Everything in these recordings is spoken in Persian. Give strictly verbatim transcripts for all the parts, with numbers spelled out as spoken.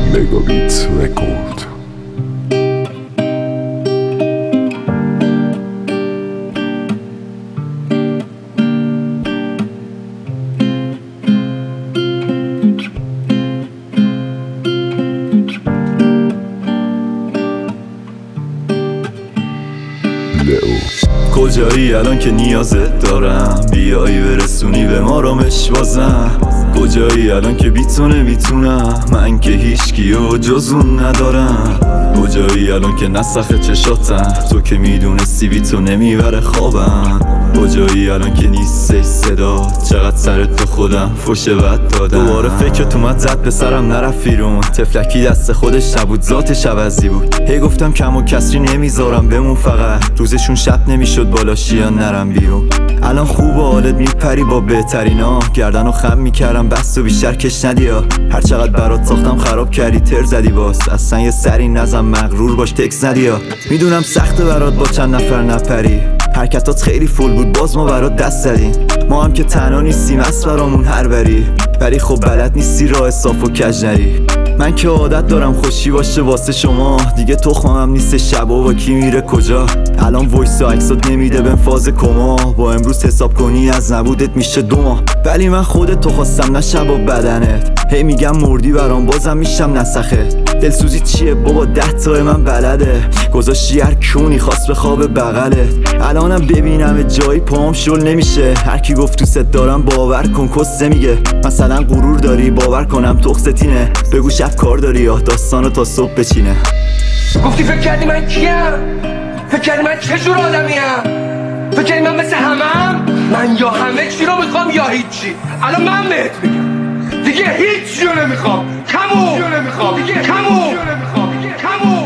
Megabit Record. کجایی الان که نیازت دارم، بیایی برسونی به ما رامش بازم. کجایی الان که بی تو نمیتونم، من که هیچکیو جز اون ندارم. کجایی الان که نسخ چشاتم، تو که میدونستی بی تو نمیبره خوابم. کجایی الان که نیستی صدا، چقدر سرت به خودم فوش بد دادم. دوباره فکرت اومد زد به سرم نرفت بیرون، تفلکی دست خودش نبود ذاتش عوضی بود. هی گفتم کم و کسری نمیذارم بمون، فقط روزشون شب نمیشد بالاشی یا نرم بیرون. الان خوب و حالت میپری با بهترینا، گردن و خم میکردم بس و بیشتر کش ندیا. هر چقدر برات ساختم خراب کردی تر زدی، باز اصلا یه سری نزم مغرور باش تکس ندیا. میدونم سخته برات با چند نفر نپری، حرکتات خیلی فول بود باز ما برات دست زدیم. ما هم که تنها نیستیم از برامون هر بری، ولی خب بلد نیستی راه صاف و کج نری. من که عادت دارم خوشی باشه واسه شما، دیگه تخمم هم نیست شبا با کی میره کجا. الان وایس و عکسات نمیده بهم فاز کما، با امروز حساب کنی از نبودت میشه دو ماه. ولی من خودت تو خواستم نه شب و بدنت، هی میگم مردی برام بازم میشم نسخت. دلسوزی چیه بابا ده تا من بلده، گذاشتی هر کونی خواست به خواب بغلت. الانم ببینم جایی پام شل نمیشه، هر کی گفت تو ست دارم باور کن کسته میگه. مثلا غرور داری باور کنم تخستینه، بگو شب کار داری یا داستانو تا صبح بچینه. گفتی فکر کردی من کیم؟ فکر کردی من چه جور آدمیم؟ فکر کردی من مثل همم؟ من یا همه چی رو میخوام یا هیچی. الان من بهت میگم دیگه هیچ رو نمیخوام، کمو نمیخوام دیگه، کمو نمیخوام دیگه، کمو.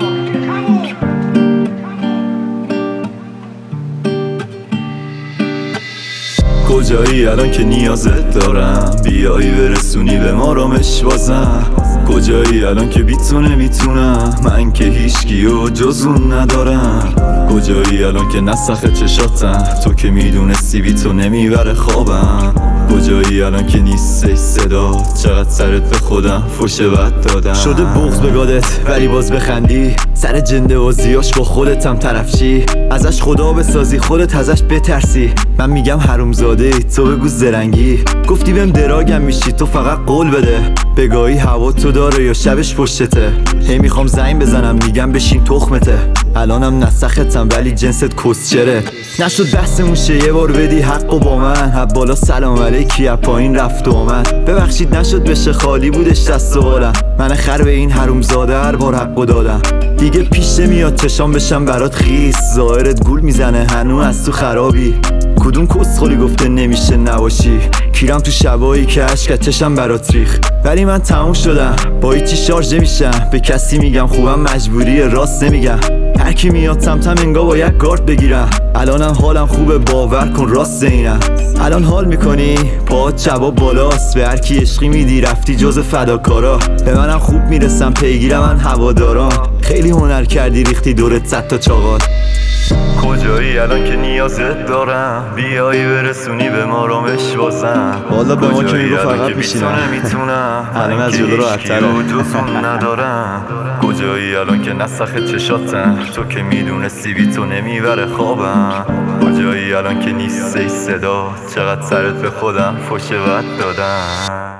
کجایی الان که نیازت دارم، بیایی برسونی به ما رامش بازم. کجایی الان که بی تو نمیتونم، من که هیچکیو جز اون ندارم. کجایی الان که نسخ چشاتم، تو که میدونستی بی تو نمیبره خوابم. کجایی الان که نیستی صدا، چقدر سرت به خودم فوش بد دادم. شده بغض به گادت ولی باز بخندی، سر جنده بازیاش با خودت هم طرفشی. ازش خدا بسازی خودت ازش بترسی، من میگم حرومزاده تو بگو زرنگی. گفتی بهم دراگم میشی تو فقط قول بده، بگاهی هوا تو داره یا شبش پشتته. هی میخوام زنگ بزنم میگم بشین تخمته، الانم نسختم ولی جنست کسچره. نشد بحثمون شه یه بار بدی حقو با من، هب بالا سلام علیکی از پایین رفت و آمد. ببخشید نشد بشه خالی بودش دست و بالم، من خر به این حرومزاده هر بار حقو دادم. دیگه پیش نمیاد چشام بشم برات خیس، ظاهرت گول میزنه هنو از تو خرابی. کدوم کسخولی گفته نمیشه نباشی، کیرم تو شبایی که عشق چشم برات ریخ. ولی من تموم شدم با هیچی شارژ نمیشم، به کسی میگم خوبم مجبوریه راست نمیگم. هر کی میاد سمتم انگار باید گارد بگیرم، الانم حالم خوبه باور کن راست اینم. الان حال میکنی پاهات جواب بالاست، به هر کی عشقی میدی رفتی جز فداکارا. به منم خوب میرسم پیگیرم من هواداران، خیلی هنر کردی ریختی دورت صد تا چاقال. کجایی الان که نیازت دارم، بیایی برسونی به ما رامش بازم. والا به ما که میگو فقط میشینم، الان از جلو راحت‌تره. جزون ندارم. کجایی الان که نسخ چشاتم، تو که میدونستی بی تو نمیبره خوابم. کجایی الان که نیستی صدا، چقدر سرت به خودم فوش بد دادم.